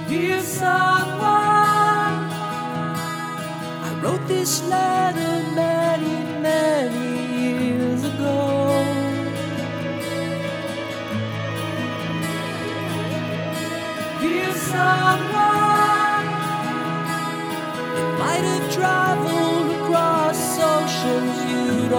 Dear someone, I wrote this letter many, many years ago. Dear someone, it might have traveled across oceans you'd